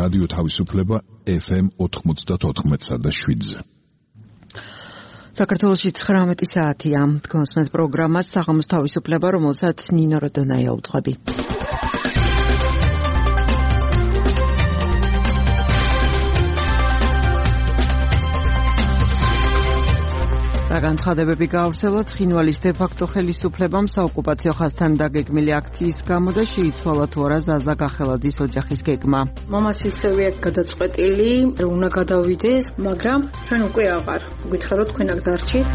რადიო თავისუფლება FM 94.7-ზე. საქართველოში 19 საათია. გონსმენთ პროგრამას საღამოს თავისუფლება, რომელსაც ნინო როდონაია უძღვები. განცხადებები გაავრცელა ცხინვალის დე-ფაქტო ხელისუფლებამ საოკუპაციო ხაზთან დაგეგმილი აქციის გამო და შეიცვალა თუ არა ზაზა გახელაძის ოჯახის გეგმა. მამაც ისევე აქ გადაწყვეტილი, რომ უნდა გადავიდეს, მაგრამ ჩვენ უკვე აღარ. გითხარო თქვენ აქ დარჩით.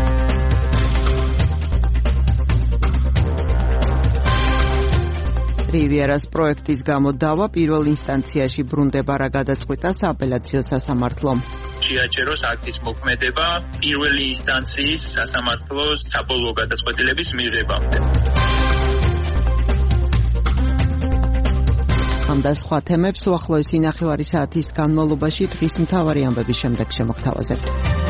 რივიერას პროექტის გამო დავა პირველ ინსტანციაში ბრუნდება რა გადაწყვიტა სააპელაციო სასამართლომ. შეაჩეროს აქტის მოქმედება პირველი ინსტანციის სასამართლოს საბოლოო გადაწყვეტილების მიღებამდე. ამ და სხვა თემებს უახლოესი ნახევარი საათის განმავლობაში დღის მთავარი ამბების შემდეგ შემოგთავაზებთ.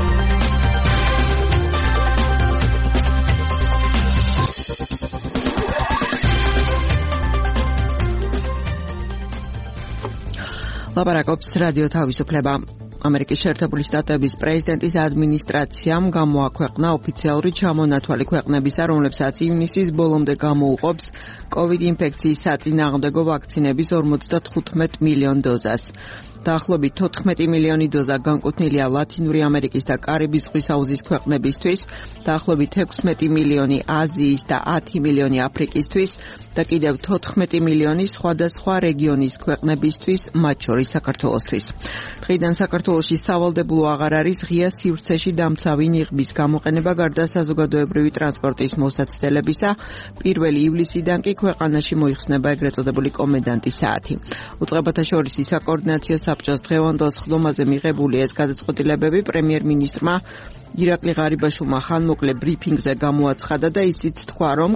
ლაპარაკობს რადიო თავისუფლება. ამერიკის შეერთებული შტატების პრეზიდენტის ადმინისტრაციამ გამოაქვეყნა ოფიციალური ჩამონათვალი ქვეყნებისა, რომლებსაც ივნისის ბოლომდე გამოუყოფს COVID ინფექციის საწინააღმდეგო ვაქცინების 55 მილიონ დოზას. დაახლოებით 14 მილიონი დოზა განკუთვნილია ლათინური ამერიკის და კარიბის ზღვის აუზის ქვეყნებისთვის, დაახლოებით 16 მილიონი აზიის და 10 მილიონი აფრიკისთვის და კიდევ 14 მილიონი სხვადასხვა რეგიონის ქვეყნებისთვის, მათ შორის საქართველოსთვის. დღიდან საქართველოში სავალდებულო აღარ არის ღია სივრცეში დამცავი ნიღბის გამოყენება გარდა საზოგადოებრივი ტრანსპორტის მოსაცდელებისა. 1 ივლისიდან კი ქვეყანაში მოიხსნება ეგრეთ წოდებული კომენდანტის საათი. უწყებათა შორის საკოორდინაციო საბჭოს დღევანდელ სხდომაზე მიღებული ეს გადაწყვეტილებები პრემიერ-მინისტრმა ირაკლი ღარიბაშვილმა ხანმოკლე ბრიფინგზე გამოაცხადა და ისიც თქვა, რომ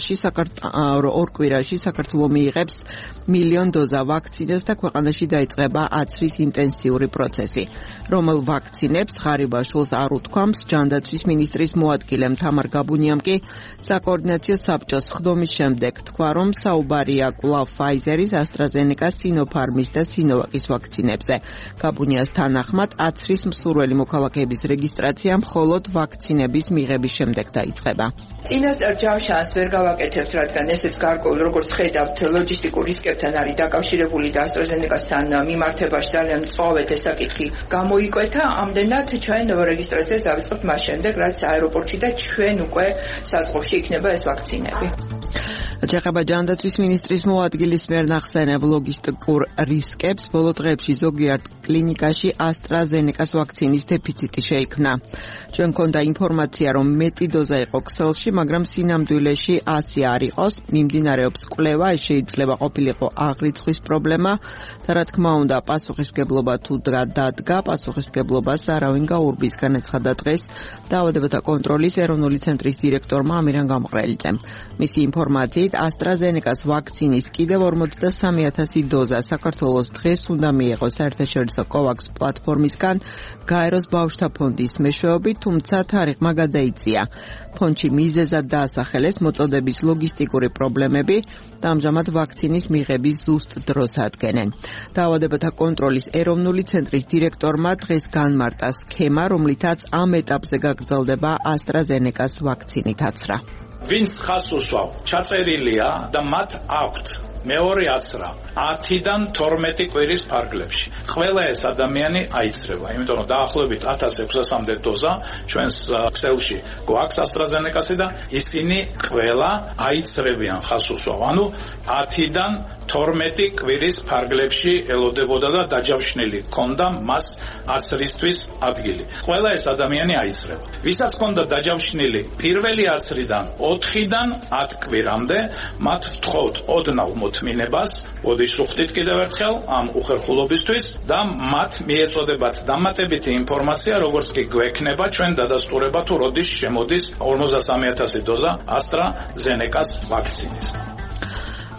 ორ კვირაში საქართველო მიიღებს მილიონ დოზა ვაქცინას და ქვეყანაში დაიწყება აცრის ინტენსიური პროცესი. რომელ ვაქცინებს ღარიბაშვილს არ უთქვამს, ჯანდაცვის მინისტრის მოადგილემ თამარ გაბუნიამ კი საკოორდინაციო საბჭოს სხდომის შემდეგ თქვა, რომ საუბარია კვლავ ფაიზერის, ასტრაზენეკას, სინოფარმის და სინოვაკის ვაქცინებზე. გაბუნიას თანახმად აცრის მსურველი მოქალაქეების რეგისტრაცია მხოლოდ ვაქცინების მიღების შემდეგ დაიწყება. წინასწარ ჯავშანს ვერ გავაკეთებთ, რადგან ესეც გარკვეულ როგორც ხედავთ ლოჯისტიკურ რისკებთან არის დაკავშირებული და AstraZeneca-სთან მიმართებაში ძალიან მწვავედ ეს საკითხი გამოიკვეთა. ამდენად ჩვენ რეგისტრაციას დავიწყებთ მას შემდეგ, რაც აეროპორტში და ჩვენ უკვე საწყობში იქნება ეს ვაქცინები. ეხება ჯანდაცვის მინისტრის მოადგილის მიერ ნახსენებ ლოგისტიკურ რისკებს, ბოლო დღეებში ზოგიერთ კლინიკაში AstraZeneca-s ვაქცინის დეფიციტი შეიქმნა. ჩვენ მქონდა ინფორმაცია, რომ მეტი დოზა იყო ქსელში, მაგრამ სინამდვილეში 100 არ იყოს. მიმდინარეობს კვლევა, ეს შეიძლება ყოფილიყო აღრიცხვის პრობლემა და რა თქმა უნდა, პასუხისმგებლობა თუ დადგა, პასუხისმგებლობას არავინ გაურბის, განაცხადა დღეს დაავადებათა კონტროლის ეროვნული ცენტრის დირექტორმა ამირან გამყრელიძემ. მისი ინფორმაციით AstraZeneca-s ვაქცინის კიდევ 43,000 დოზა საქართველოს დღეს უნდა მიიღოს საერთაშორისო COVAX პლატფორმისგან გაეროს ბავშვთა ფონდის მეშვეობით, თუმცა თარიღმა გადაიწია. ფონდში მიზეზად დაასახელეს მოწოდების ლოგისტიკური პრობლემები და ამჟამად ვაქცინის მიღების ზუსტ დროს ადგენენ. დაავადებათა კონტროლის ეროვნული ცენტრის დირექტორმა დღეს განმარტა სქემა, რომლითაც ამ ეტაპზე გაგრძელდება AstraZeneca-s ვაქცინით აცრა. ვინც ხას უსვავ, ჩაწერილია და მათ აქვთ მეორე აცრა 10-დან 12 კვირის ფარგლებში. ყველა ეს ადამიანი აიცრება, იმიტომ რომ დაახლოებით 1600-მდე დოზა ჩვენს ქსელში გვაქვს AstraZeneca-სი და ისინი ყველა აიცრებიან ხას უსვავ. ანუ 10-დან 12 კვირის ფარგლებში ელოდებოდა და დაჯავშნილი ჰქონდა მას აცრისთვის ადგილი. ყველა ეს ადამიანი აიცრება. ვისაც ჰქონდა დაჯავშნილი პირველი აცრიდან 4-დან 10 კვირამდე, მათ ვთხოვთ ოდნავ მოთმინებას, ოდიშრუხტით კიდევ ერთხელ ამ უხერხულობისთვის და მათ მიეწოდებათ დამატებითი ინფორმაცია, როგორც კი გვექნება ჩვენ დადასტურება თუ როდის შემოდის 53,000 დოზა AstraZeneca-s ვაქცინის.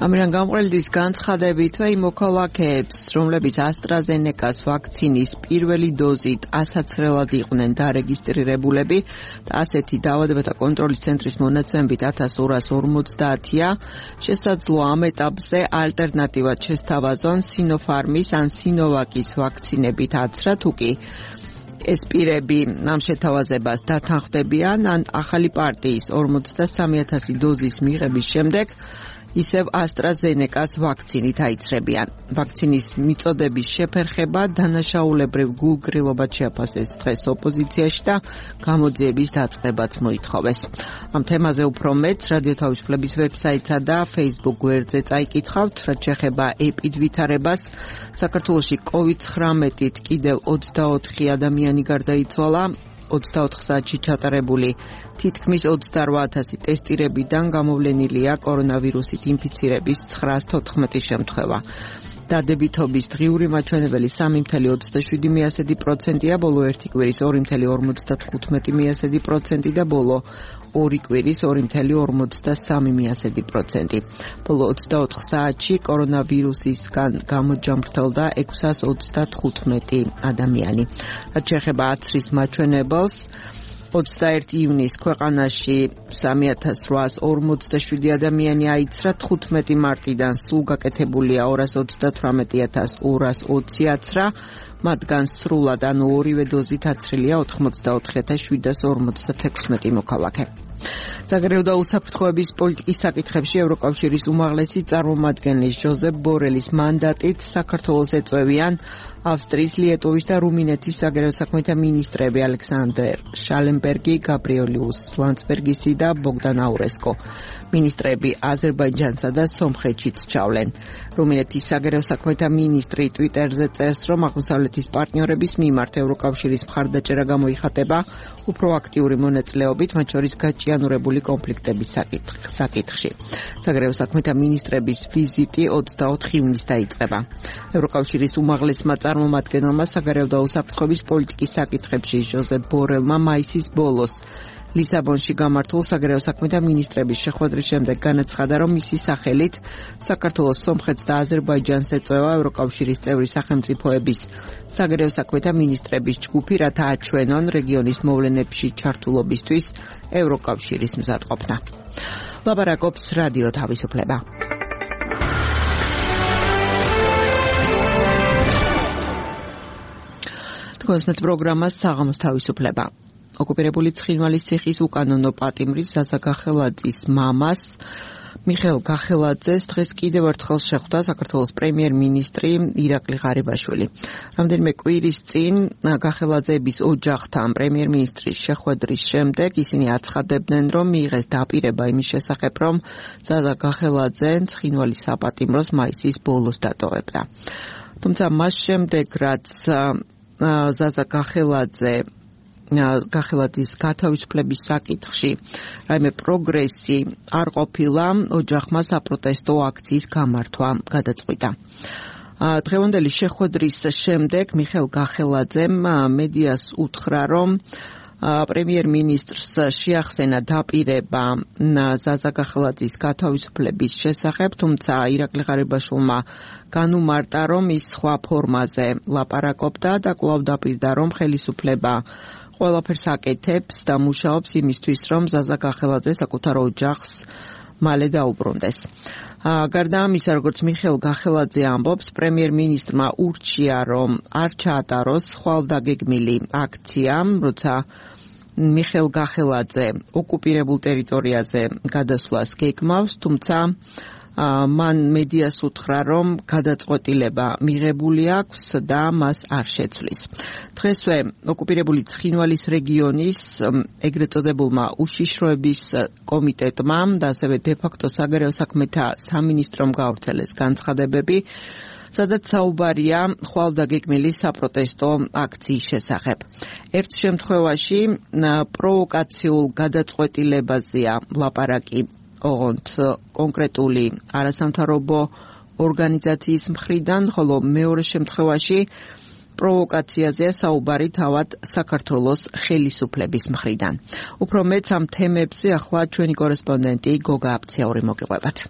ამირან გამყრელდის განცხადებით, იმ მოქალაქეებს, რომლებიც AstraZeneca-ს ვაქცინის პირველი დოზით ასაცრელად იყვნენ დარეგისტრირებულები და ასეთი დაავადებათა კონტროლის ცენტრის მონაცემებით 1250-ია, შესაძლოა ამ ეტაპზე ალტერნატივად შესთავაზონ Sinopharm-ის ან Sinovac-ის ვაქცინებით აცრა, თუ კი ეს პირები ამ შეთავაზებას დათანხმდებიან ან ახალი პარტიის 53,000 დოზის მიღების შემდეგ ისევ AstraZeneca-ს ვაქცინით აიცრებიან. ვაქცინის მიწოდების შეფერხება დანაშაულებრივ გულგრილობად შეაფასეს დღეს ოპოზიციაში და გამოძიების დაწყებაც მოითხოვეს. ამ თემაზე უფრო მეტ რადიო თავისუფლების ვებსაიტსა და Facebook გვერდზე წაიკითხავთ, რაც შეეხება ეპიდვითარებას. საქართველოში COVID-19-ით კიდევ 24 ადამიანი გარდაიცვალა. 24 საათში ჩატარებული თითქმის 28,000 ტესტირებიდან გამოვლენილია კორონავირუსით ინფიცირების 914 შემთხვევა. დადებითობის დღიური მაჩვენებელი 3.27%-ია, ბოლო ერთი კვირის 2.55% და ბოლო ორი კვირის 2.53%. ბოლო 24 საათში კორონავირუსისგან გამოჯამრთელდა 635 ადამიანი. რაც შეეხება აცრის მაჩვენებელს, 21 ივნისს ქვეყანაში 3,847 ადამიანი აიცრა, 15 მარტიდან სულ გაკეთებულია 228,220 აცრა, მათგან სრულად ანუ ორივე დოზით აცრილია 84,756 მოქალაქე. საგარეო და უსაფრთხოების პოლიტიკის საკითხებში ევროკავშირის უმაღლესი წარმომადგენლის ჟოზეფ ბორელის მანდატით საქართველოს ეწევიან ავსტრიის, ლიეტოვის და რუმინეთის საგარეო საქმეთა მინისტრები ალექსანდრ შალენბერგი, გაბრიელიუს ლანცბერგისი და ბოგდან აურესკო. მინისტრები აზერბაიჯანსა და სომხეთშიც ჩავლენ. რუმინეთის საგარეო საქმეთა მინისტრი ტვიტერზე წერს, რომ აღმოსავლეთის პარტნიორების მიმართ ევროკავშირის მხარდაჭერა გამოიხატება უფრო აქტიური მონაწილეობით, მათ შორის გაჭიანურებული კონფლიქტების საკითხში. საგარეო საქმეთა მინისტრების ვიზიტი 24 ივნისს დაიწყება. ევროკავშირის უმაღლესმა წარმომადგენელმა საგარეო და უსაფრთხოების პოლიტიკის საკითხებში ჟოზეფ ბორელმა მაისის ბოლოს ლისაბონში გამართულ საგარეო საქმეთა მინისტრების შეხვედრის შემდეგ განაცხადა, რომ მისი სახელით საქართველოს, სომხეთს და აზერბაიჯანს ეწევა ევროკავშირის წევრი სახელმწიფოების საგარეო საქმეთა მინისტრების ჯგუფი, რათა აჩვენონ რეგიონის მოვლენებში ჩართულობისთვის ევროკავშირის მზადყოფნა. ლაპარაკობს რადიო თავისუფლება. თქვენს პროგრამა საღამოს თავისუფლება. ოკუპირებული ცხინვალის ციხის უკანონო პატიმრის ზაზა გახელაძის მამას მიხეილ გახელაძეს დღეს კიდევ ერთხელ შეხვდა საქართველოს პრემიერ-მინისტრი ირაკლი ღარიბაშვილი. რამდენიმე კვირის წინ გახელაძეების ოჯახთან პრემიერ-მინისტრის შეხვედრის შემდეგ ისინი აცხადებდნენ, რომ მიიღეს დაპირება იმის შესახებ, რომ ზაზა გახელაძე ცხინვალის საპატიმროს მაისის ბოლოს დატოვებდა. თუმცა მას შემდეგ, რაც ზაზა გახელაძის გათავისუფლების საკითხში რაიმე პროგრესი არ ყოფილა, ოჯახმა საპროტესტო აქციის გამართვა გადაწყვიტა. დღევანდელი შეხვედრის შემდეგ მიხეილ გახელაძემ მედიას უთხრა, რომ პრემიერ-მინისტრს შეახსენა დაპირება ზაზა გახელაძის გათავისუფლების შესახებ, თუმცა ირაკლი ღარიბაშვილმა განუმარტა, რომ ის სხვა ფორმაზე ლაპარაკობდა და კვლავ დაპირდა, რომ ხელისუფლება ყველაფერს აკეთებს და მუშაობს იმისთვის, რომ ზაზა გახელაძე საკუთარ ოჯახს მალე დაუბრუნდეს. გარდა ამისა, როგორც მიხეილ გახელაძე ამბობს, პრემიერ-მინისტრმა ურჩია, რომ არ ჩაატაროს ხვალდაგეგმილი აქცია, როცა მიხეილ გახელაძე ოკუპირებულ ტერიტორიაზე გადასვლას გეგმავს, თუმცა მან მედიას უთხრა, რომ გადაწყვეტილება მიღებული აქვს და მას არ შეცვლის. დღესვე ოკუპირებული ცხინვალის რეგიონის ეგრეთ წოდებულმა უშიშროების კომიტეტმა და ასევე დე-ფაქტო საგარეო საქმეთა სამინისტრომ გაავრცელეს განცხადებები, სადაც საუბარია ხვალდაგეგმილი საპროტესტო აქციის შესახებ. ერთ შემთხვევაში პროვოკაციულ გადაწყვეტილებაზეა ლაპარაკი ოღონდ კონკრეტული არასამთავრობო ორგანიზაციის მხრიდან, ხოლო მეორე შემთხვევაში პროვოკაციაზეა საუბარი თავად საქართველოს ხელისუფლების მხრიდან. უფრო მეც ამ თემებზე ახლა ჩვენი კორესპონდენტი გოგა აფციური მოგიყვებათ.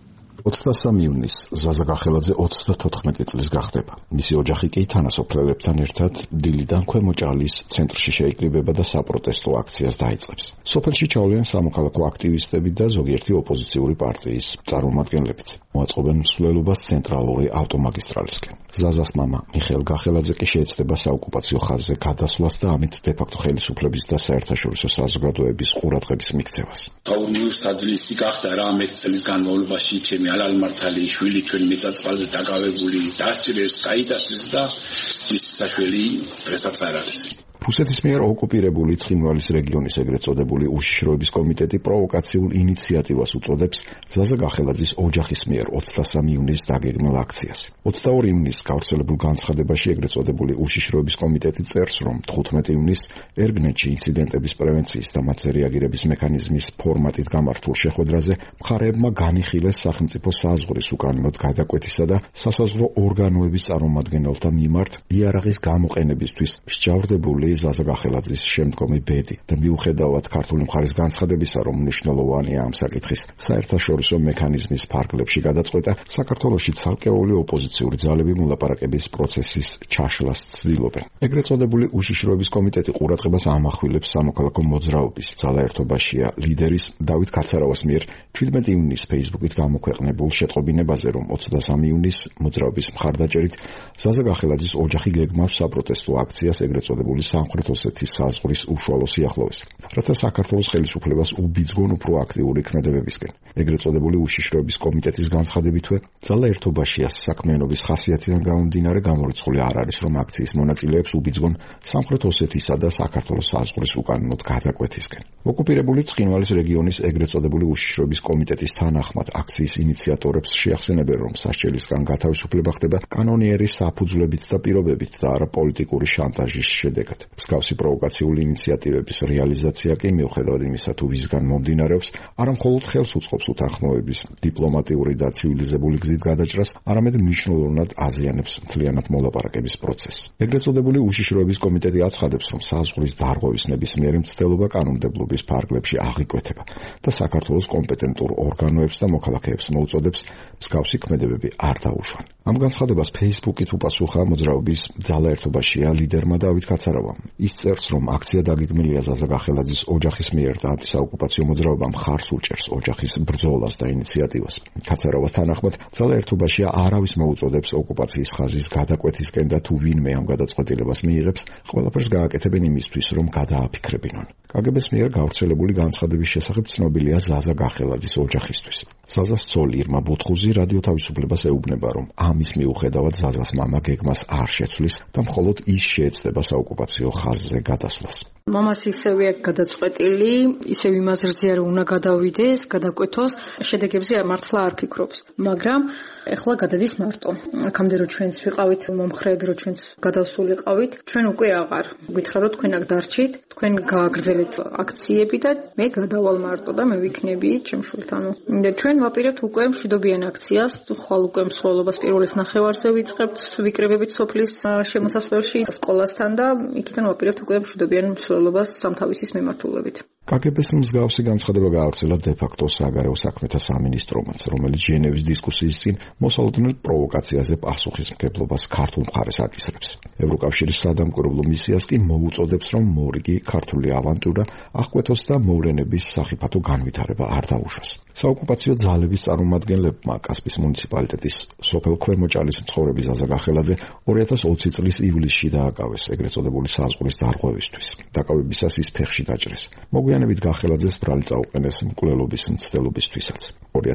23 ივნის ზაზა გახელაძე 34 წლის გახდება. მისი ოჯახი კი თანასოფლელებთან ერთად დილიდან ქვემო ჭალის ცენტრში შეიკრიბება და საპროტესტო აქციას დაიწყებს. სოფელში ჩავლიან სამოქალაქო აქტივისტები და ზოგიერთი ოპოზიციური პარტიის წარმომადგენლებიც. მოაწყობენ მსვლელობას ცენტრალური ავტომაგისტრალისკენ. ზაზას მამა მიხეილ გახელაძე კი შეეცდება საოკუპაციო ხაზზე გადასვლას და ამით დე-ფაქტო ხელისუფლების და საერთაშორისო საზოგადოების ყურადღების მიქცევას. საძილისი გახდა რა 10 წლის განმავლობაში ჩემი ალალმართალი შვილი ჩვენ მეწაწვალზე დაკავებული დასჭირეს, გაიტაცეს და ის საშველი დღესაც არ არის. რუსეთის მიერ ოკუპირებული ცხინვალის რეგიონის ეგრეთ წოდებული უშიშროების კომიტეტი პროვოკაციულ ინიციატივას უწოდებს ზაზა გახელაძის ოჯახის მიერ 23 ივნის დაგეგმილ აქციას. 22 ივნის გავრცელებულ განცხადებაში ეგრეთ წოდებული უშიშროების კომიტეტი წერს, რომ 15 ივნის ერგნეთში ინციდენტების პრევენციის და მათზე რეაგირების მექანიზმის ფორმატით გამართულ შეხვედრაზე მხარეებმა განიხილეს სახელმწიფო საზღვრის უკანონოდ გადაკვეთისა და სასაზღვრო ორგანოების წარმომადგენელთა მიმართ იარაღის გამოყენებისთვის მსჯავრდებული ზაზა გახელაძის შემდგომი ბედი და მიუხედავად ქართული მხარის განცხადებისა, რომ მნიშვნელოვანია ამ საკითხის საერთაშორისო მექანიზმის ფარგლებში გადაწყვეტა, საქართველოში ცალკეული ოპოზიციური ძალები მოლაპარაკების პროცესის ჩაშლას ცდილობენ. ეგრეთ წოდებული უშიშროების კომიტეტი ყურადღებას ამახვილებს სამოქალაქო მოძრაობის ძალაერთობაშია ლიდერის დავით კაცარავას მიერ 17 ივნის Facebook-ით გამოქვეყნებულ შეტყობინებაზე, რომ 23 ივნის მოძრაობის მხარდაჭერით ზაზა გახელაძის ოჯახი გეგმავს საპროტესტო აქციას ეგრეთ წოდებული სამხრეთ ოსეთის საზღვრის უშუალო სიახლოვეს, რათა საქართველოს ხელისუფლებას უბიძგონ უფრო აქტიური ქმედებებისკენ. ეგრეთ წოდებული უშიშროების კომიტეტის განცხადებითვე, ძალაერთობაშია საქმიანობის ხასიათიდან გამომდინარე გამორიცხული არ არის, რომ აქციის მონაწილეებს უბიძგონ სამხრეთ ოსეთისა და საქართველოს საზღვრის უკანონოდ გადაკვეთისკენ. ოკუპირებული ცხინვალის რეგიონის ეგრეთ წოდებული უშიშროების კომიტეტის თანახმად აქციის ინიციატორებს შეახსენებენ, რომ სასჯელისგან გათავისუფლება ხდება კანონიერი საფუძვლებით და პირობებით და არა პოლიტიკური შანტაჟის შედეგად. მსგავსი პროვოკაციული ინიციატივების რეალიზაცია კი მიუხედავად იმისა, თუ ვისგან მომდინარეობს, არა მხოლოდ ხელს უწყობს უთანხმოების დიპლომატიური და ცივილიზებული გზით გადაჭრას, არამედ მნიშვნელოვნად აზიანებს მთლიანად მოლაპარაკების პროცესს. ეგრეთ წოდებული უშიშროების კომიტეტი აცხადებს, რომ საზღვრის დარღვევის ნებისმიერი მცდელობა კანონმდებლობის ფარგლებში აღიკვეთება და საქართველოს კომპეტენტურ ორგანოებს და მოქალაქეებს მოუწოდებს მსგავსი ქმედებები არ დაუშვან. ამ განცხადებას Facebook-ით უპასუხა მოძრაობის ძალაერთობაშია ლიდერმა დავით კაცარავამ. ის წერს, რომ აქცია დაგეგმილია ზაზა გახელაძის ოჯახის მიერ და ანტისაოკუპაციო მოძრაობამ ხარს უჭერს ოჯახის ბრძოლას და ინიციატივას. კაცარავას თანახმად, ძალაერთობაშია არავის მოუწოდებს ოკუპაციის ხაზის გადაკვეთისკენ და თუ ვინმე ამ გადაწყვეტილებას მიიღებს, ყველაფერს გააკეთებენ იმისთვის, რომ გადააფიქრებინონ. კგბ-ს მიერ გავრცელებული განცხადების შესახებ ცნობილია ზაზა გახელაძის ოჯახისთვის. ზაზას ცოლი ირმა ბუთხუზი რადიო თავისუფლებას ეუბნება, რომ ამის მიუხედავად ზაზას მამა გეგმას არ შეცვლის და მხოლოდ ის შეეცდება საოკუპაციო ხაზზე გადასვლას. მამას ისევე აქვს გადაწყვეტილი, ისევ იმაზრზეა რომ უნდა გადავიდეს, გადაკვეთოს, შედეგებზე მართლა არ ფიქრობს. მაგრამ ეხლა გადადის მარტო. აქამდე რომ ჩვენც ვიყავით მომხრეები, რომ ჩვენც გადავსულიყავით, ჩვენ უკვე აღარ. გითხრა რომ თქვენ აქ დარჩით, თქვენ გააგრძელებთ აქციები და მე გადავალ მარტო და მე ვიქნები ჩემ შვილთანო. და ჩვენ ვაპირებთ უკვე მშვიდობიან აქციას, ხვალ უკვე მსვლელობას პირველის ნახევარზე ვიწყებთ, ვიკრიბებით სოფლის შემოსასვლელში სკოლასთან და იქიდან ვაპირებთ უკვე მშვიდობიან მსვლელობას სამთავისის მიმართულებით. კგბ-ს მსგავსი განცხადება გაავრცელა დე-ფაქტო საგარეო საქმეთა სამინისტრომაც, რომელიც ჟენევის დისკუსიის წინ მოსალოდნელ პროვოკაციაზე პასუხისმგებლობას ქართულ მხარეს აკისრებს. ევროკავშირის სადამკვირვებლო მისიას კი მოუწოდებს, რომ მორიგი ქართული ავანტურა აღკვეთოს და მოვლენების სახიფათო განვითარება არ დაუშვას. საოკუპაციო ძალების წარმომადგენლებმა კასპის მუნიციპალიტეტის სოფელ ქვემო ჭალის მცხოვრები ზაზა გახელაძე 2020 წლის ივლისში დააკავეს ეგრეთ წოდებული საზღვრის დარღვევისთვის. დაკავებისას ის ფეხში დაჭრეს. მოგვიანებით გახელაძეს ბრალი წაუყენეს მკვლელობის მცდელობისთვისაც.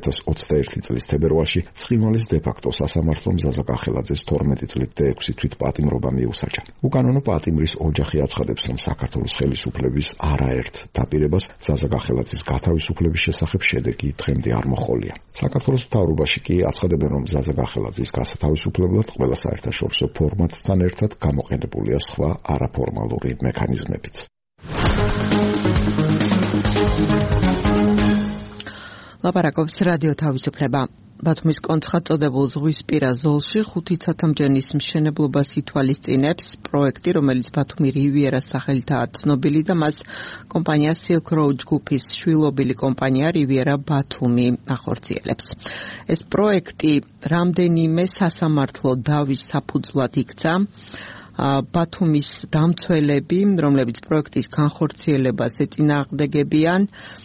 2021 წლის თებერვალში ცხინვალის დე-ფაქტო სასამართლომ ზაზა გახელაძეს 12 წლით და 6 თვით პატიმრობა მიუსაჯა. უკანონო პატიმრის ოჯახი აცხადებს, რომ საქართველოს ხელისუფლების არაერთ დაპირებას ზაზა გახელაძის გათავისუფლების შესახებ შედეგი დღემდე არ მოხოლია. საქართველოს მთავრობაში კი აცხადებენ, რომ ზაზა გახელაძის გასათავისუფლებლად ყველა საერთაშორისო ფორმატთან ერთად გამოყენებულია სხვა არაფორმალური მექანიზმებიც. ლაპარაკობს რადიო თავისუფლება. ბათუმის კონცხად წოდებულ ზღვისპირა ზოლში 5 ცათამბჯენის მშენებლობას ითვალისწინებს პროექტი, რომელიც ბათუმი რივიერას სახელითაა ცნობილი და მას კომპანია Silk Road ჯგუფის შვილობილი კომპანია რივიერა ბათუმი ახორციელებს. ეს პროექტი რამდენიმე სასამართლო დავის საფუძვლად იქცა. ბათუმის დამცველები, რომლებიც პროექტის განხორციელებას ეწინააღმდეგებიან,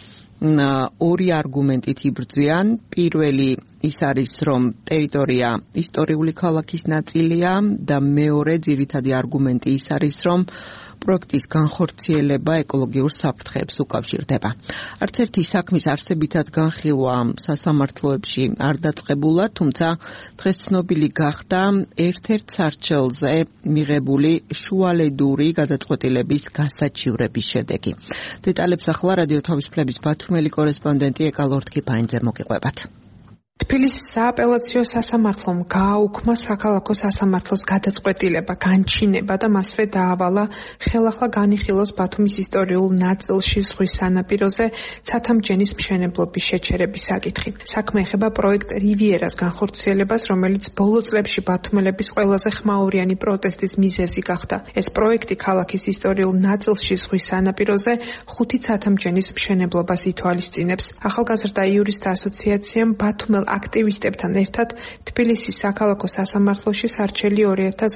ორი არგუმენტით იბრძვიან. პირველი ის არის, რომ ტერიტორია ისტორიული ქალაქის ნაწილია და მეორე ძირითადი არგუმენტი ის არის, რომ პროექტის განხორციელება ეკოლოგიურ საფრთხეებს უკავშირდება. არც ერთი საქმის არსებითად განხილვა სასამართლოებში არ დაწყებულა, თუმცა დღეს ცნობილი გახდა ერთ-ერთ სარჩელზე მიღებული შუალედური გადაწყვეტილების გასაჩივრების შედეგი. დეტალებს ახლა რადიო თავისუფლების ბათუმელი კორესპონდენტი ეკა ლორთქიფაინძე მოგიყვებათ. თბილისის სააპელაციო სასამართლომ გააუქმა საქალაქო სასამართლოს გადაწყვეტილება, განჩინება და მასვე დაავალა ხელახლა განიხილოს ბათუმის ისტორიულ ნაწილში ზღვის სანაპიროზე ცათამბჯენის მშენებლობის შეჩერების საკითხი. საქმე ეხება პროექტ რივიერას განხორციელებას, რომელიც ბოლო წლებში ბათუმელების ყველაზე ხმაურიანი პროტესტის მიზეზი გახდა. ეს პროექტი ქალაქის ისტორიულ ნაწილში ზღვის სანაპიროზე 5 ცათამბჯენის მშენებლობას ითვალისწინებს. ახალგაზრდა იურისტთა ასოციაციამ ბათუმელ აქტივისტებთან ერთად თბილისის საქალაქო სასამართლოში სარჩელი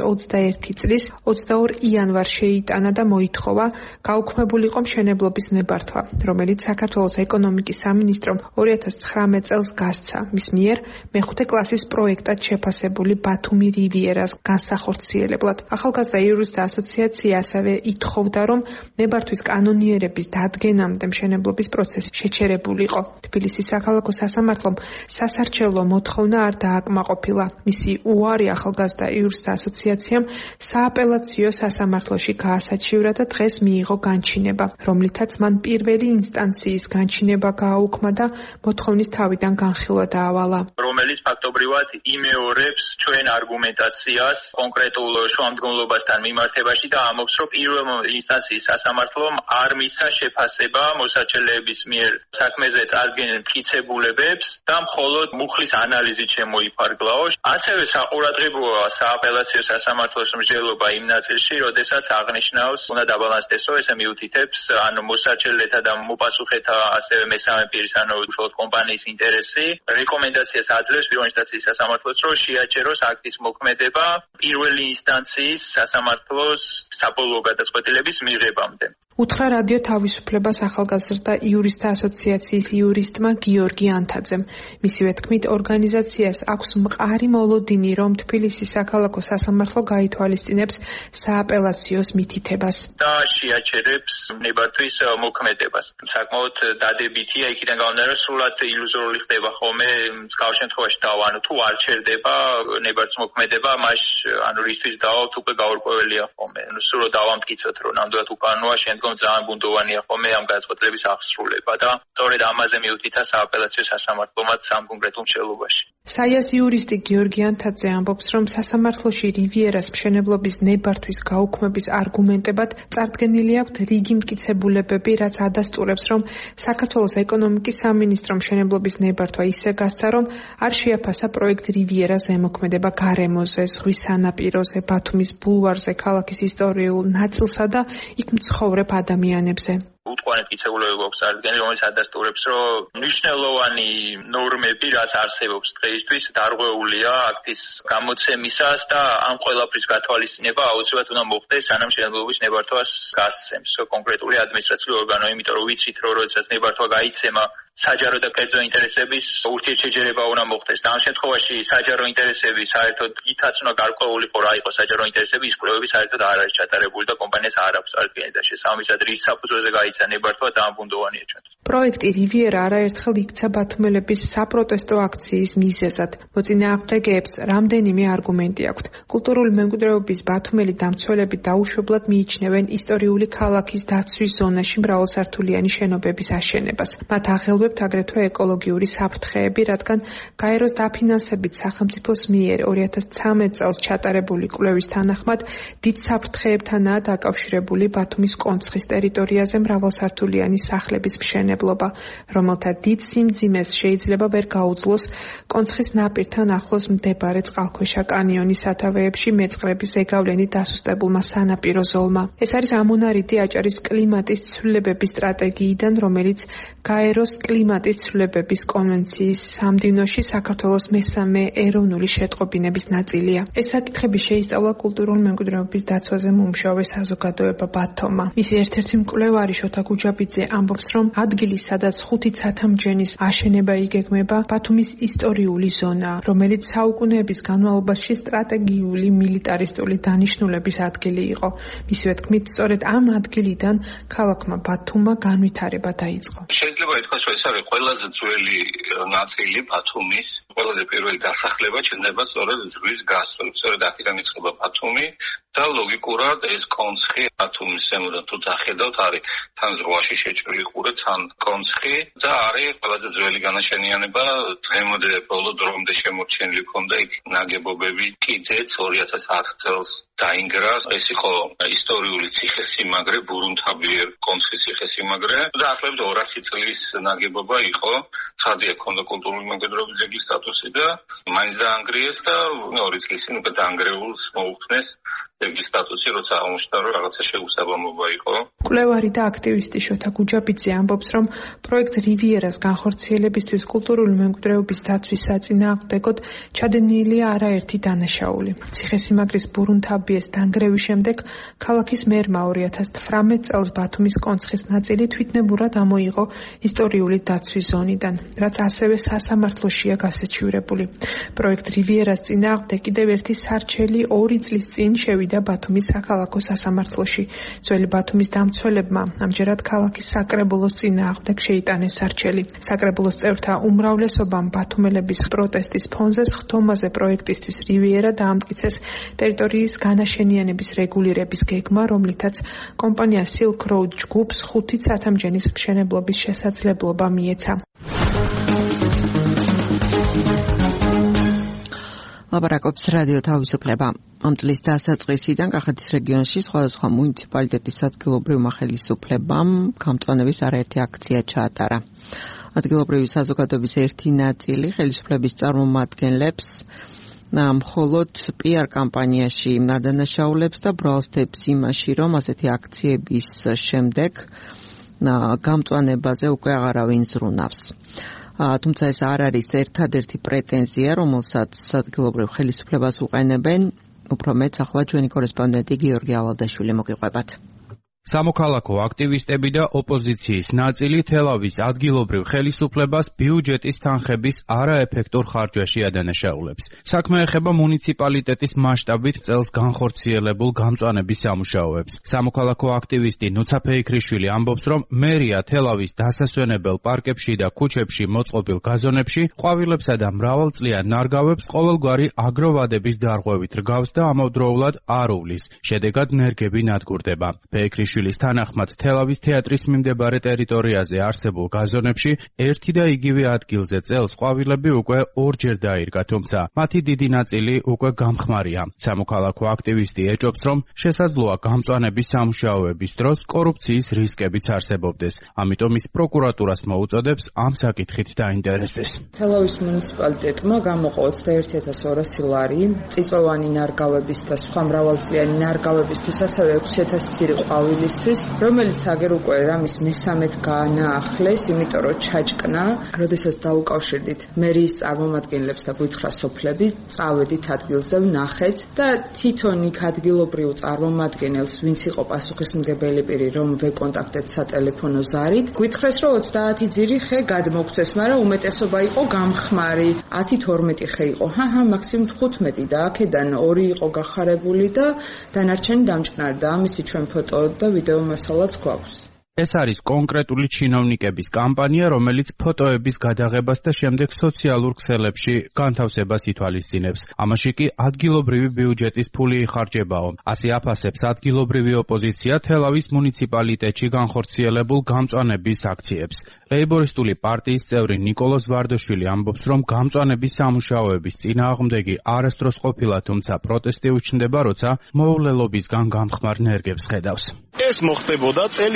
2021 წლის 22 იანვარს შეიტანა და მოითხოვა გაუქმებულიყო მშენებლობის ნებართვა, რომელიც საქართველოს ეკონომიკის სამინისტრომ 2019 წელს გასცა. მის მიერ მეხუთე კლასის პროექტად შეფასებული ბათუმი რივიერას განსახორციელებლად. ახალგაზრდა იურისტთა ასოციაცია ასევე ითხოვდა, რომ ნებართვის კანონიერების დადგენამდე მშენებლობის პროცესი შეჩერებულიყო. თბილისის საქალაქო სასამართლომ სასარჩელო მოთხოვნა არ დააკმაყოფილა. მისი უარი ახალგაზრდა იურისტთა ასოციაციამ სააპელაციო სასამართლოში გაასაჩივრა და დღეს მიიღო განჩინება, რომლითაც მან პირველი ინსტანციის განჩინება გააუქმა და მოთხოვნის თავიდან განხილვა დაავალა. რომელიც ფაქტობრივად იმეორებს ჩვენ არგუმენტაციას კონკრეტულ შუამდგომლობასთან მიმართებაში და ამბობს, რომ პირველ ინსტანციის სასამართლომ არ მისცა შეფასება მოსარჩელეების მიერ საქმეზე წარდგენილ მტკიცებულებებს და მხოლოდ მუხლის ანალიზით შემოიფარგლაო. ასევე საყურადღებოა სააპელაციო სასამართლოს მსჯელობა იმ ნაწილში, როდესაც აღნიშნავს, უნდა დაბალანსდეს, რომ ესე მიუთითებს მოსარჩელეთა და მოპასუხეთა, ასევე მესამე პირის, უშუალოდ კომპანიის ინტერესი. რეკომენდაციას აძლევს პირველი ინსტანციის სასამართლოს, რომ შეაჩეროს აქტის მოქმედება პირველი ინსტანციის სასამართლოს საბოლოო გადაწყვეტილების მიღებამდე. უთხრა რადიო თავისუფლებას ახალგაზრდა იურისტთა ასოციაციის იურისტმა გიორგი ანთაძემ. მისივე თქმით, ორგანიზაციას აქვს მყარი მოლოდინი, რომ თბილისის საქალაქო სასამართლო გაითვალისწინებს სააპელაციოს მითითებას და შეაჩერებს ნებართვის მოქმედებას. საკმაოდ დადებითია იქიდან გამომდინარე, რომ სრულად ილუზორული ხდება ხოლმე მსგავს შემთხვევაში და თუ არ ჩერდება ნებართვის მოქმედება, მაშინ რისთვის დავალთ უკვე გაურკვეველია ხოლმე. სრულად დავამტკიცოთ, რომ ნამდვილად უკანონოა, შემდგომ ძალიან ბუნდოვანია ხოლმე ამ გადაწყვეტილების აღსრულება და სწორედ ამაზე მიუთითა სააპელაციო სასამართლომაც ამ კონკრეტულ მშენებლობაში. საიას იურისტი გიორგი ანთაძე ამბობს, რომ სასამართლოში რივიერას მშენებლობის ნებართვის გაუქმების არგუმენტებად წარდგენილი აქვთ რიგი მტკიცებულებები, რაც ადასტურებს, რომ საქართველოს ეკონომიკის სამინისტრომ მშენებლობის ნებართვა ისე გასცა, რომ არ შეაფასა პროექტ რივიერას ზემოქმედება გარემოზე, ზღვის სანაპიროზე, ბათუმის ბულვარზე, ქალაქის ისტორიულ ნაწილსა და იქ მცხოვრებ ადამიანებზე. უტყვანეთ მტკიცებულებები გვაქვს წარდგენილი, რომელიც ადასტურებს, რომ მნიშვნელოვანი ნორმები, რაც არსებობს დღეისთვის, დარღვეულია აქტის გამოცემისას და ამ ყველაფრის გათვალისწინება აუცილებლად უნდა მოხდეს, სანამ მშენებლობის ნებართვას გასცემს კონკრეტული ადმინისტრაციული ორგანო, იმიტომ რომ ვიცით, რომ როდესაც ნებართვა გაიცემა, საჯარო და კერძო ინტერესების ურთიერთშეჯერება უნდა მოხდეს. და ამ შემთხვევაში საჯარო ინტერესები საერთოდ ითაც უნდა გარკვეულიყო რა იყო საჯარო ინტერესები, ის კვლევები საერთოდ არ არის ჩატარებული და კომპანიას არ აქვს წარდგენილი და შესაბამისად რის საფუძველზე გაიცა ნებართვა ძალიან ბუნდოვანია ჩვენთვის. პროექტი რივიერა არაერთხელ იქცა ბათუმელების საპროტესტო აქციის მიზეზად. მოწინააღმდეგეებს რამდენიმე არგუმენტი აქვთ. კულტურული მემკვიდრეობის ბათუმელი დამცველები დაუშვებლად მიიჩნევენ ისტორიული ქალაქის დაცვის ზონაში მრავალსართულიანი შენობების აშენებას. მათ აღელვებთ აგრეთვე ეკოლოგიური საფრთხეები, რადგან გაეროს დაფინანსებით სახელმწიფოს მიერ 2013 წელს ჩატარებული კვლევის თანახმად დიდ საფრთხეებთანაა დაკავშირებული ბათუმის კონცხის ტერიტორიაზე მრავალსართულიანი სახლების მშენება. მშენებლობა, რომელთა დიდ სიმძიმეს შეიძლება ვერ გაუძლოს კონცხის ნაპირთან ახლოს მდებარე წყალქვეშა კანიონის სათავეებში მეწყრების ზეგავლენით დასუსტებულმა სანაპირო ზოლმა. ეს არის ამონარიდი აჭარის კლიმატის ცვლილებების სტრატეგიიდან, რომელიც გაეროს კლიმატის ცვლილებების კონვენციის სამდივნოში საქართველოს მესამე ეროვნული შეტყობინების ნაწილია. ეს საკითხები შეისწავლა კულტურულ მემკვიდრეობის დაცვაზე მომუშავე საზოგადოება ბათომა. მისი ერთ-ერთი მკვლევარი შოთა გუჯაბიძე ამბობს, რომ ადგილი, სადაც 5 ცათამბჯენის აშენება იგეგმება, ბათუმის ისტორიული ზონა, რომელიც საუკუნეების განმავლობაში სტრატეგიული მილიტარისტული დანიშნულების ადგილი იყო. მისივე თქმით, სწორედ ამ ადგილიდან ქალაქმა ბათუმმა განვითარება დაიწყო. შეიძლება ითქვას, რომ ეს არის ყველაზე ძველი ნაწილი ბათუმის, ყველაზე პირველი დასახლება ჩნდება სწორედ ზღვის გასწვრივ. სწორედ აქედან იწყება ბათუმი და ლოგიკურად ეს კონცხი ბათუმის ზემოდან თუ დახედავთ არის თან ზღვაში შეჭრილი ყურე, თან კონცხი და არის ყველაზე ძველი განაშენიანება. დღემდე ბოლო დრომდე შემორჩენილი ქონდა იქ ნაგებობები კიდეც 2010 წელს დაინგრა. ეს იყო ისტორიული ციხესიმაგრე, ბურუნთაბიერ კონცხის ციხესიმაგრე და ახლებს 200 წლის ნაგებობა იყო. ცხადია, ქონდა კულტურული მემკვიდრეობის ძეგლის სტატუსი და მაინც დაანგრიეს და 2 წლის წინ უკვე დაანგრეულს მოუხსნეს ძეგლის სტატუსი, როცა აღმოჩნდა, რომ რაღაცა შეუსაბამობა იყო. მკვლევარი და აქტივისტი შოთა გუჯაბიძე ამბობს, რომ პროექტ რივიერას განხორციელებისთვის კულტურული მემკვიდრეობის დაცვის საწინააღმდეგოდ ჩადენილია არაერთი დანაშაული. ციხესიმაგრის ბურუნთაბიეს დანგრევის შემდეგ ქალაქის მერმა 2018 წელს ბათუმის კონცხის ნაწილი თვითნებურად ამოიღო ისტორიული დაცვის ზონიდან, რაც ასევე სასამართლოშია გასაჩივრებული. პროექტ რივიერას წინააღმდეგ კიდევ ერთი სარჩელი 2 წლის წინ შევიდა ბათუმის საქალაქო სასამართლოში. ძველი ბათუმის დამცველებმა ამჯერად ქალაქის საკრებულოს წინააღმდეგ შეიტანეს სარჩელი. საკრებულოს წევრთა უმრავლესობამ ბათუმელების პროტესტის ფონზე ხდომაზე პროექტისთვის რივიერა დაამტკიცეს ტერიტორიის განაშენიანების რეგულირების გეგმა, რომლითაც კომპანია Silk Road ჯგუფს 5 ცათამბჯენის მშენებლობის შესაძლებლობა მიეცა. ლაპარაკობს რადიო თავისუფლება. ამ წლის დასაწყისიდან კახეთის რეგიონში სხვადასხვა მუნიციპალიტეტის ადგილობრივმა ხელისუფლებამ გამწვანების არაერთი აქცია ჩაატარა. ადგილობრივი საზოგადოების ერთი ნაწილი ხელისუფლების წარმომადგენლებს მხოლოდ PR კამპანიაში ნადანაშაულებს და ბრალსდებს იმაში, რომ ასეთი აქციების შემდეგ გამწვანებაზე უკვე აღარავინ ზრუნავს. თუმცა ეს არ არის ერთადერთი პრეტენზია, რომელსაც ადგილობრივ ხელისუფლებას უყენებენ. უფრო მეც ახლა ჩვენი კორესპონდენტი გიორგი ალადაშვილი მოგიყვებათ. სამოქალაქო აქტივისტები და ოპოზიციის ნაწილი თელავის ადგილობრივ ხელისუფლებას ბიუჯეტის თანხების არაეფექტურ ხარჯვაში ადანაშაულებს. საქმე ეხება მუნიციპალიტეტის მასშტაბით წელს განხორციელებულ გამწვანების სამუშაოებს. სამოქალაქო აქტივისტი ნუცა ფეიქრიშვილი ამბობს, რომ მერია თელავის დასასვენებელ პარკებში და ქუჩებში მოწყობილ გაზონებში ყვავილებსა და მრავალწლიან ნარგავებს ყოველგვარი აგროვადების დარღვევით რგავს და ამავდროულად არ უვლის. შედეგად ნერგები ნადგურდება. ფეიქრიშვილი თანახმად თელავის თეატრის მიმდებარე ტერიტორიაზე არსებულ გაზონებში ერთი და იგივე ადგილზე წელს ყვავილები უკვე 2-ჯერ დაირგა, თუმცა მათი დიდი ნაწილი უკვე გამხმარია. სამოქალაქო აქტივისტი ეჭობს, რომ შესაძლოა გამწვანების სამუშაოების დროს კორუფციის რისკებიც არსებობდეს. ამიტომ ის პროკურატურას მოუწოდებს ამ საკითხით დაინტერესდეს. თელავის მუნიციპალიტეტმა გამოყო 21,200 ლარი წიწვოვანი ნარგავების და სხვა მრავალწლიანი ნარგავებისთვის, ასევე 6,000 ძირი ყვავილი, რომელიც აგერ უკვე რამის მესამედ გაანაახლეს, იმიტომ რომ ჩაჭკნა. როდესაც დაუკავშირდით მერიის წარმომადგენლებს და გვითხრა სოფლები, წავედით ადგილზე, ვნახეთ და თვითონ იქ ადგილობრივ წარმომადგენელს, ვინც იყო პასუხისმგებელი პირი, რომ ვეკონტაქტეთ სატელეფონო ზარით, გვითხრეს, რომ 30 ძირი ხე გადმოგცეს, მაგრამ უმეტესობა იყო გამხმარი. 10-12 ხე იყო. მაქსიმუმ 15 და აქედან 2 იყო გახარებული და დანარჩენი დამჭკნარი და ამისი ჩვენ ფოტო და ვიდეო მასალაც გვაქვს. ეს არის კონკრეტული ჩინოვნიკების კამპანია, რომელიც ფოტოების გადაღებას და შემდეგ სოციალურ ქსელებში განთავსებას ითვალისწინებს. ამაში კი ადგილობრივი ბიუჯეტის ფული იხარჯებაო. ასე აფასებს ადგილობრივი ოპოზიცია თელავის მუნიციპალიტეტში განხორციელებულ გამწვანების აქციებს. ლეიბორისტული პარტიის წევრი ნიკოლოზ ვარდოშვილი ამბობს, რომ გამწვანების სამუშაოების წინააღმდეგი არასდროს ყოფილა, თუმცა პროტესტი უჩნდება, როცა მოულელობისგან გამხმარ ნერგებს ხედავს. ეს მოხდებოდა წელიწადის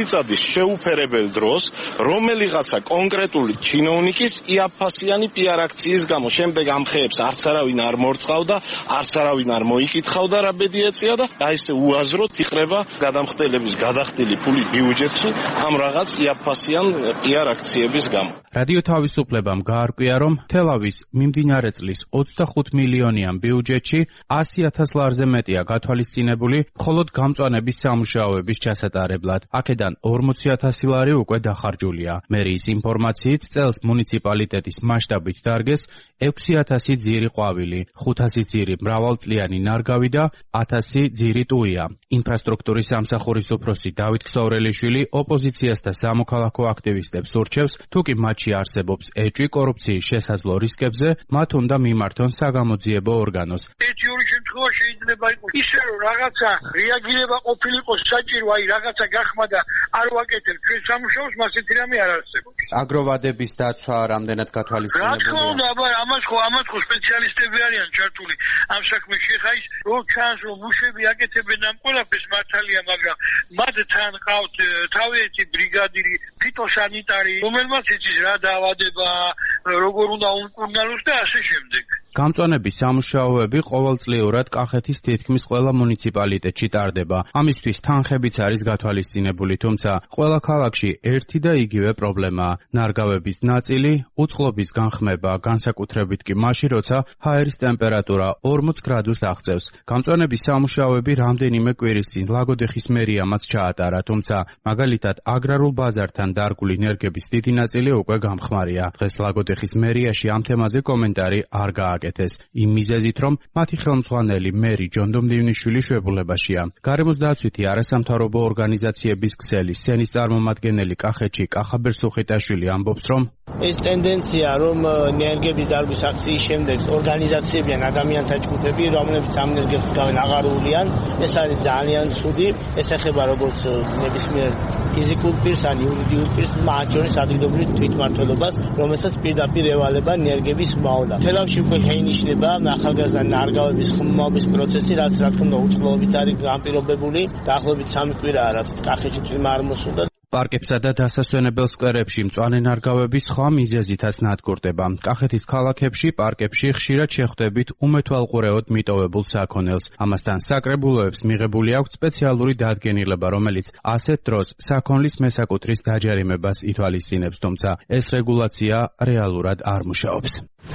შეუფერებელ დროს რომელიღაცა კონკრეტული ჩინოვნიკის იაფფასიანი პიარ აქციის გამო შემდეგ ამ ხეებს არც არავინ არ მორწყავდა, არც არავინ არ მოიკითხავდა რა ბედი ეწია და აი ესე უაზროდ იყრება გადამხდელების გადახდილი ფული ბიუჯეტში ამ რაღაც იაფფასიან პიარ აქციების გამო. რადიო თავისუფლებამ გაარკვია, რომ თელავის მიმდინარე წლის 25 მილიონიან ბიუჯეტში 100,000 ლარზე მეტია გათვალისწინებული მხოლოდ გამწვანების სამუშაოების ჩასატარებლად. აქედან 40,000 ლარი უკვე დახარჯულია. მერიის ინფორმაციით წელს მუნიციპალიტეტის მასშტაბით დარგეს 6,000 ძირი ყვავილი, 500 ძირი მრავალწლიანი ნარგავი და 1000 ძირი ტუია. ინფრასტრუქტურის სამსახურის უფროსი დავით ქსოვრელიშვილი ოპოზიციას და სამოქალაქო აქტივისტებს ურჩევს, თუკი მათში არსებობს ეჭვი კორუფციის შესაძლო რისკებზე, მათ უნდა მიმართონ საგამოძიებო ორგანოს. ერთი შემთხვევა შეიძლება იყოს ისე, რომ რაღაცა რეაგირება ყოფილიყო საჭირო, აი რაღაცა გახმა და არ ვაკეთებ ჩვენ სამუშაოს, მას ერთი რამე არ არსებობს. აგროვადების დაცვა რამდენად გათვალისწინებულია? რა თქმა უნდა, აბა ამას ხო სპეციალისტები არიან ჩართული ამ საქმეში. ხა ის რო ჩანს, რომ მუშები აკეთებენ ამ ყველაფერს მართალია, მაგრამ მათ თან ყავთ თავისი ბრიგადირი, ფიტოსანიტარი, რომელმაც იცის რა დაავადება, როგორ უნდა უმკურნალოს და ასე შემდეგ. გამწვანების სამუშაოები ყოველწლიურად კახეთის თითქმის ყველა მუნიციპალიტეტში ტარდება. ამისთვის თანხებიც არის გათვალისწინებული, თუმცა ყველა ქალაქში ერთი და იგივე პრობლემაა. ნარგავების ნაწილი, უწყლობის განხმება, განსაკუთრებით კი მაშინ, როცა ჰაერის ტემპერატურა 40 გრადუსს აღწევს. გამწვანების სამუშაოები რამდენიმე კვირის წინ ლაგოდეხის მერიამაც ჩაატარა, თუმცა მაგალითად აგრარულ ბაზართან დარგული ნერგების დიდი ნაწილი უკვე გამხმარია. დღეს ლაგოდეხის მერიაში ამ თემაზე კომენტარი არ გააკეთეს. იმ მიზეზით, რომ მათი ხელმძღვანელი მერი ჯონ დომდივნიშვილი შვებულებაშია. გარემოს დაცვითი არასამთავრობო ორგანიზაციების ქსელი სენის წარმომადგენელი კახეთში კახაბერ სუხიტაშვილი ამბობს, რომ ეს ტენდენცია, რომ ნერგების დარგვის აქციის შემდეგ ორგანიზაციები ან ადამიანთა ჯგუფები, რომლებიც ამ ნერგებს გავენ აღარულიან, ეს არის ძალიან ცუდი. ეს ეხება როგორც ნებისმიერ ფიზიკურ პირს ან იურიდიულ პირს, მათ შორის ადგილობრივ თვითმმართველობას, რომელსაც პირდაპირ ევალება ნერგების მოვლა. თელავში უკვე შეინიშნება ახალგაზრდა ნარგავების ხმობის პროცესი, რაც რა თქმა უნდა უწყლობით არის განპირობებული. დაახლოებით 3 კვირაა, რაც კახეთში წვიმა არ მოსულდა. პარკებსა და დასასვენებელ სკვერებში მწვანე ნარგავები სხვა მიზეზითაც ნადგურდება. კახეთის ქალაქებში, პარკებში ხშირად შეხვდებით უმეთვალყურეოდ მიტოვებულ საქონელს. ამასთან საკრებულოებს მიღებული აქვს სპეციალური დადგენილება, რომელიც ასეთ დროს საქონლის მესაკუთრის დაჯარიმებას ითვალისწინებს, თუმცა ეს რეგულაცია რეალურად არ მუშაობს.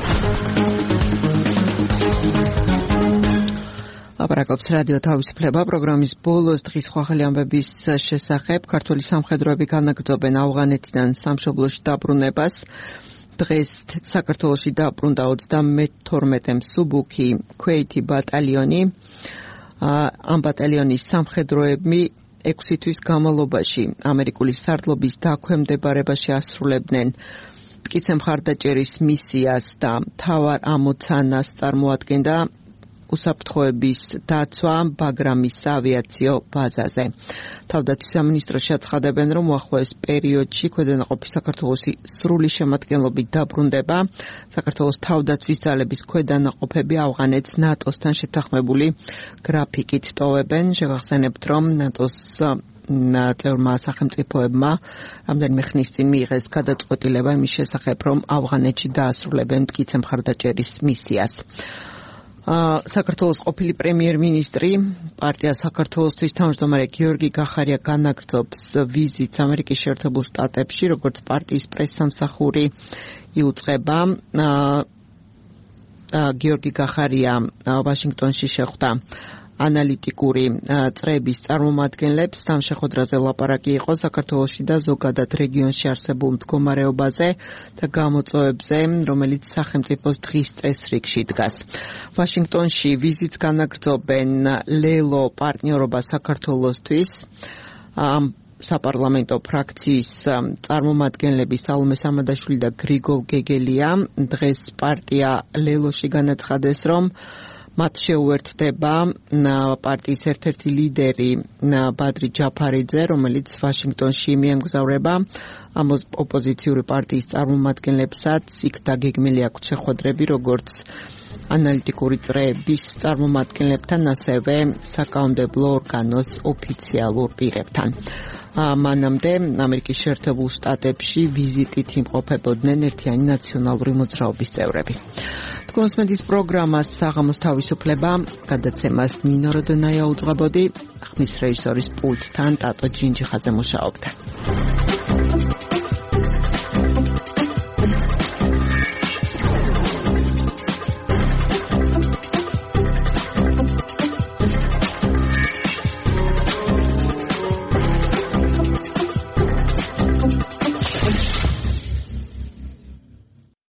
ლაპარაკობს რადიო თავისუფლება პროგრამის ბოლოს დღის ხვალ ამბების შესახებ. ქართული სამხედროები განაგრძობენ ავღანეთიდან სამშობლოში დაბრუნებას. დღეს საქართველოში დაბრუნდა 32 მსუბუქი ქვეითი ბატალიონი. ამ ბატალიონის სამხედროები 6 თვის განმავლობაში ამერიკული სარდლობის დაქვემდებარებაში ასრულებდნენ მტკიცე მხარდაჭერის მისიას და მთავარ ამოცანას წარმოადგენდა უსაფრთხოების დაცვა ბაგრამის ავიაციო ბაზაზე. თავდაცვის სამინისტროში აცხადებენ, რომ უახლოეს პერიოდში ქვედანაყოფი საქართველოსი სრული შემადგენლობით დაბრუნდება. საქართველოს თავდაცვის ძალების ქვედანაყოფები ავღანეთს ნატოსთან შეთანხმებული გრაფიკით ტოვებენ. შეგახსენებთ, რომ ნატოს წევრმა სახელმწიფოებმა რამდენიმე ხნის წინ მიიღეს გადაწყვეტილება იმის შესახებ, რომ ავღანეთში დაასრულებენ მტკიცე მხარდაჭერის მისიას. საქართველოს ყოფილი პრემიერ-მინისტრი პარტია საქართველოსთვის თავმჯდომარე გიორგი გახარია განაგრძობს ვიზიტს ამერიკის შეერთებულ შტატებში, როგორც პარტიის პრესსამსახური იუწყება. გიორგი გახარია ვაშინგტონში შეხვდა ანალიტიკური წრების წარმომადგენლებს. ამ შეხვედრაზე ლაპარაკი იყო საქართველოში და ზოგადად რეგიონში არსებულ მდგომარეობაზე და გამოწვევებზე, რომელიც სახელმწიფოს დღის წესრიგში დგას. ვაშინგტონში ვიზიტს განაგრძობენ ლელო პარტნიორობა საქართველოსთვის. საპარლამენტო ფრაქციის წარმომადგენლები სალომე სამადაშვილი და გრიგოლ გეგელია დღეს პარტია ლელოში განაცხადეს, რომ მათ შეუერთდება პარტიის ერთ-ერთი ლიდერი ბადრი ჯაფარიძე, რომელიც ვაშინგტონში მიემგზავრება. ამ ოპოზიციური პარტიის წარმომადგენლებსაც იქ დაგეგმილი აქვთ შეხვედრები, როგორც ანალიტიკური წრეების წარმომადგენლებთან, ასევე საკანონმდებლო ორგანოს ოფიციალურ პირებთან. მანამდე ამერიკის შეერთებულ შტატებში ვიზიტით იმყოფებოდნენ ერთიანი ნაციონალური მოძრაობის წევრები. თქვენს პროგრამას საღამოს თავისუფლება გადაცემას ნინო როდონაია უძღვებოდი, ხმის რეჟისორის პულტთან ტატო ჯინჯიხაძე მუშაობდა.